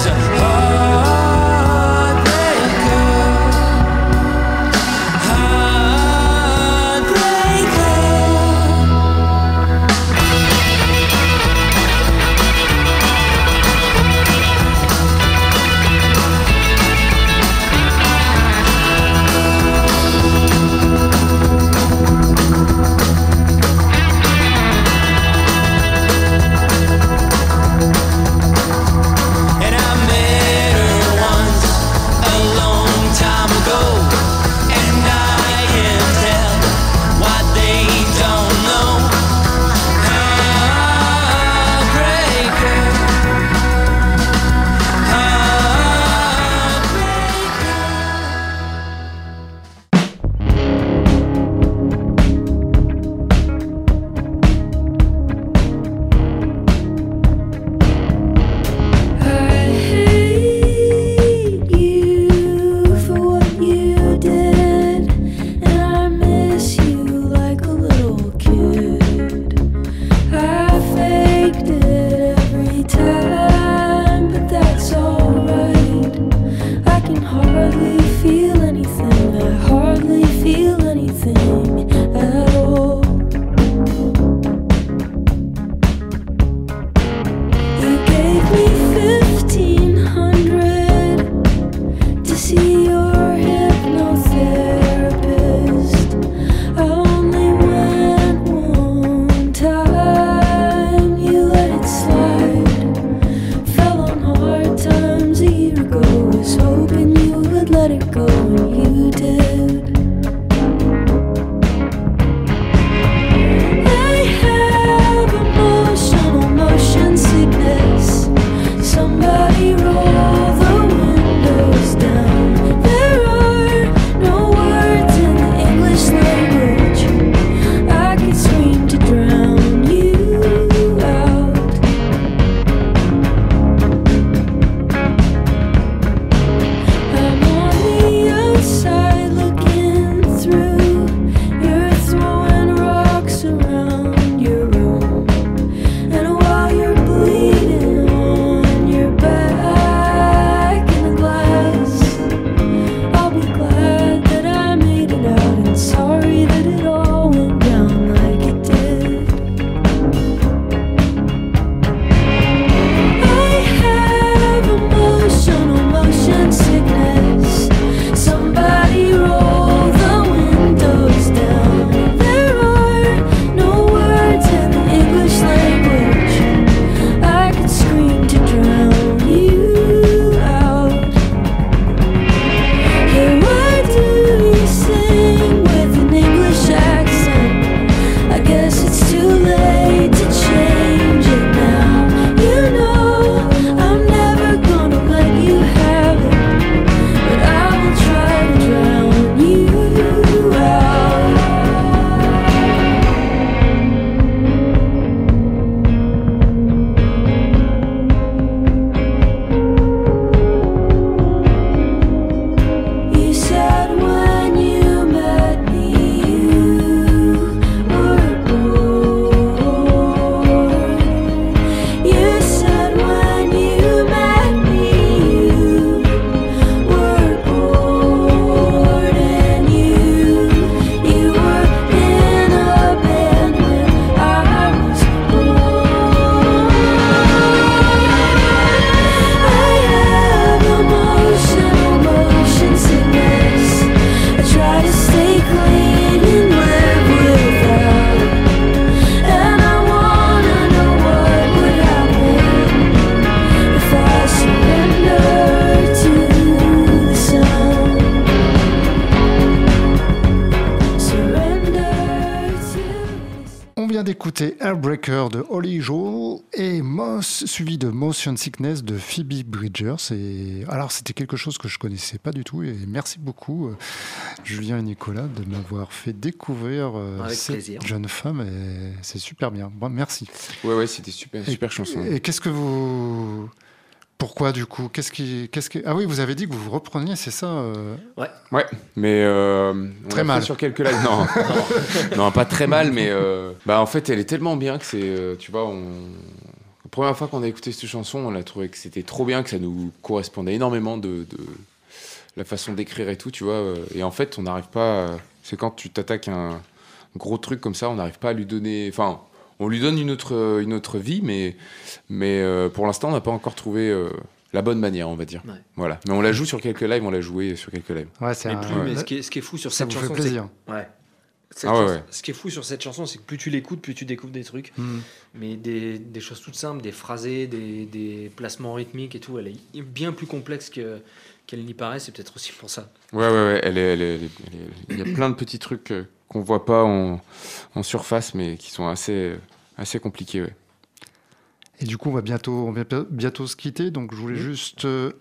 Airbreaker de Holly Joe et Moss, suivi de Motion Sickness de Phoebe Bridgers. Et alors, c'était quelque chose que je connaissais pas du tout. Et merci beaucoup, euh, Julien et Nicolas, de m'avoir fait découvrir euh, Avec cette plaisir. jeune femme. Et c'est super bien. Bon, merci. Ouais, ouais, c'était super, Et- super chanson. Et qu'est-ce que vous... Pourquoi, du coup qu'est-ce qui, qu'est-ce qui... Ah oui, vous avez dit que vous vous repreniez, c'est ça euh Ouais, mais euh, on Très l'a fait mal. sur quelques lives. Non, non, pas très mal, mais euh, bah en fait, elle est tellement bien que c'est, euh, tu vois, on... la première fois qu'on a écouté cette chanson, on a trouvé que c'était trop bien, que ça nous correspondait énormément de, de la façon d'écrire et tout, tu vois. euh, Et en fait, on n'arrive pas. à- C'est quand tu t'attaques à un gros truc comme ça, on n'arrive pas à lui donner. Enfin, on lui donne une autre, une autre vie, mais, mais euh, pour l'instant, on n'a pas encore trouvé euh, la bonne manière, on va dire. Ouais. Voilà. Mais on la joue sur quelques lives, on l'a joué sur quelques lives. Ouais, c'est Mais un- plus, mais ce qui est, ce qui est fou sur Ça cette vous fait chanson, c'est plaisir. ouais. Cette Ah ouais, chanson- ouais. Ce qui est fou sur cette chanson, c'est que plus tu l'écoutes, plus tu découvres des trucs. Hmm. Mais des, des choses toutes simples, des phrasés, des, des placements rythmiques et tout, elle est bien plus complexe que, qu'elle n'y paraît. C'est peut-être aussi pour ça. Ouais, ouais, ouais. Elle est, elle est- elle est- elle est- Il y a plein de petits trucs euh, qu'on voit pas en, en surface, mais qui sont assez, assez compliqués. Ouais. Et du coup, on va bientôt, on va bientôt se quitter. Donc, je voulais juste, euh,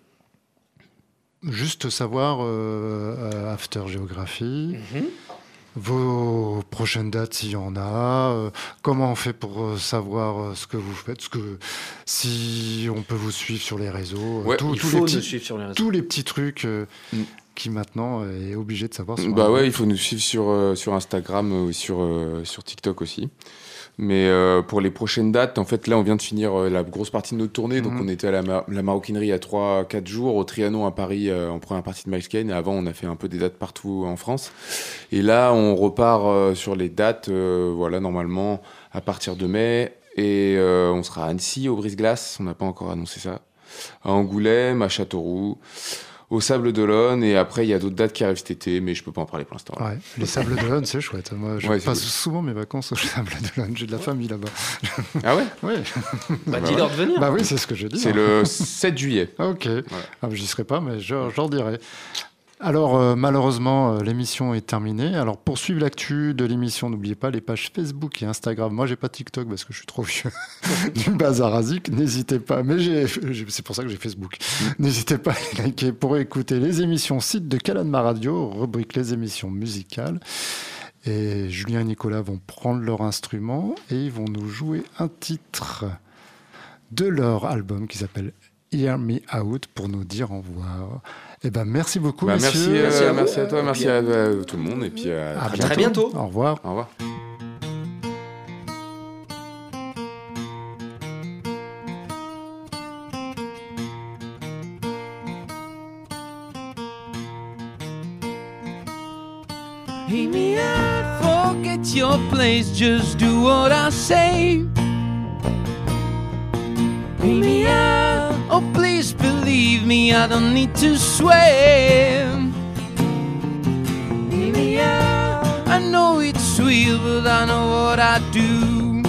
juste savoir, euh, euh, After Géographie, vos prochaines dates, s'il y en a, euh, comment on fait pour euh, savoir euh, ce que vous faites, ce que, si on peut vous suivre sur les réseaux, euh, Ouais, tous- Il tous faut les nous petits, suivre sur les réseaux. tous les petits trucs euh, Mm. qui maintenant est obligé de savoir. sur Bah un- ouais, il faut nous suivre sur, euh, sur Instagram ou sur, euh, sur TikTok aussi. Mais euh, pour les prochaines dates, en fait, là, on vient de finir euh, la grosse partie de notre tournée. Donc, Mhm. on était à la, ma- la maroquinerie à trois quatre jours, au Trianon à Paris euh, en première partie de Miles Kane. Et avant, on a fait un peu des dates partout en France. Et là, on repart euh, sur les dates, euh, voilà, normalement, à partir de mai. Et euh, on sera à Annecy, au Brise-Glace. On n'a pas encore annoncé ça. À Angoulême, à Châteauroux, au Sable d'Olonne. Et après, il y a d'autres dates qui arrivent cet été, mais je peux pas en parler pour l'instant. Ouais, les Sables d'Olonne, c'est chouette. Moi, je Ouais, c'est passe cool. souvent mes vacances aux Sables d'Olonne. J'ai de la famille là-bas. Ah ouais? Oui. Bah, Bah dis-leur de venir. Bah oui, c'est ce que je dis. C'est hein. le sept juillet. Ah, ok. Ah, j'y serai pas, mais je, je leur dirai. Alors, euh, malheureusement, euh, l'émission est terminée. Alors, pour suivre l'actu de l'émission, n'oubliez pas les pages Facebook et Instagram. Moi, j'ai pas TikTok parce que je suis trop vieux du Bazar à Zik. N'hésitez pas. Mais j'ai, j'ai- c'est pour ça que j'ai Facebook. N'hésitez pas à les liker pour écouter les émissions site de Caladma Radio, rubrique les émissions musicales. Et Julien et Nicolas vont prendre leur instrument et ils vont nous jouer un titre de leur album qui s'appelle Hear Me Out pour nous dire au revoir. Eh ben, merci beaucoup, Bah, merci, messieurs. euh, Merci à vous. merci à toi, Et merci puis, à, à tout le monde et puis à, À très bientôt. Au revoir. Au revoir. Hear me out, forget your place, just do what I say. Hear me out, oh please believe me, I don't need to swear. Hear me out, I know it's sweet, but I know what I do.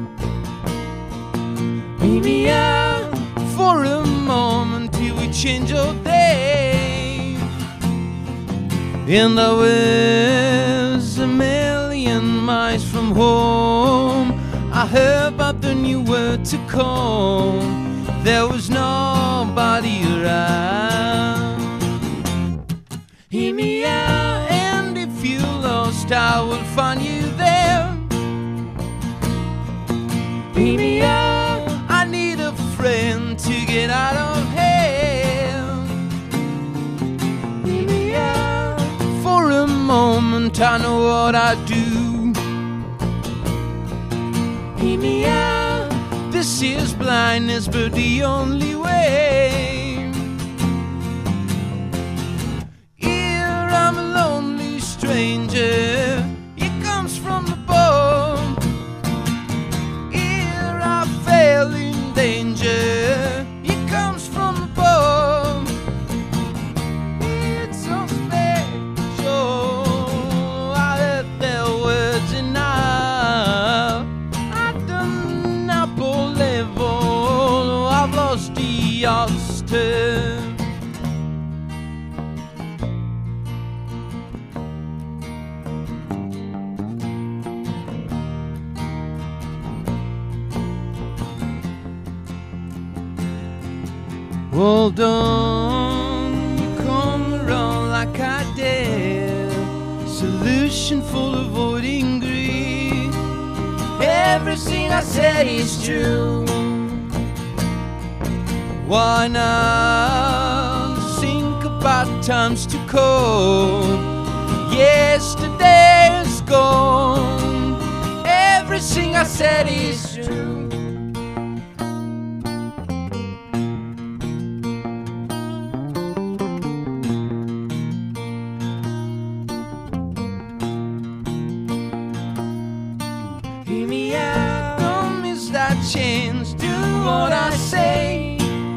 Hear me out, for a moment till we change our day. And I was a million miles from home. I heard about the new word to come. There was nobody around. Hear me out, and if you're lost, I will find you there. Hear me out, I need a friend to get out of here. Hear me out, for a moment I know what I do. Hear me out, this is blindness, but the only way. Here I'm a lonely stranger, it comes from above. Here I fell in danger, it comes from above. It's so special, I heard their words enough. I've done Apple level, I've lost the oyster. Well done, you come around like I did. Solution for avoiding grief. Everything I said is true. Why not think about times too cold? Yesterday is gone. Everything I said is true. Hear me out, don't miss that chance. Do what I say.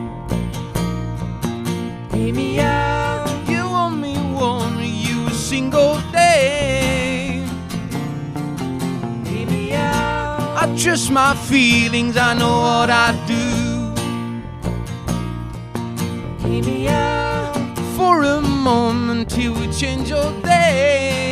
Hear me out, you only want you a single day. Hear me out, I trust my feelings, I know what I do. Hear me out, for a moment till we change your day.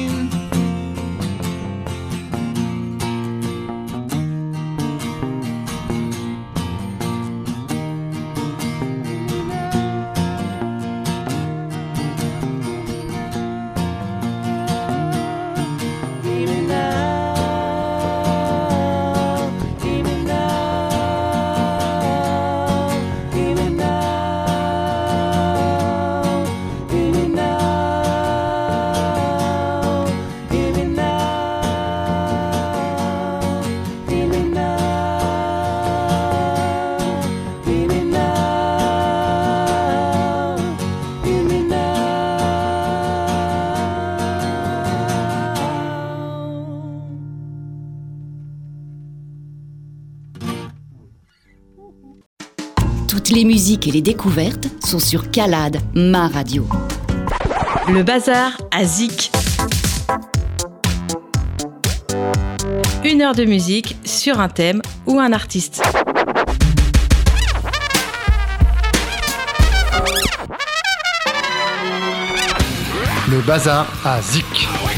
Toutes les musiques et les découvertes sont sur Calade, ma radio. Le bazar à Zik. Une heure de musique sur un thème ou un artiste. Le bazar à Zik.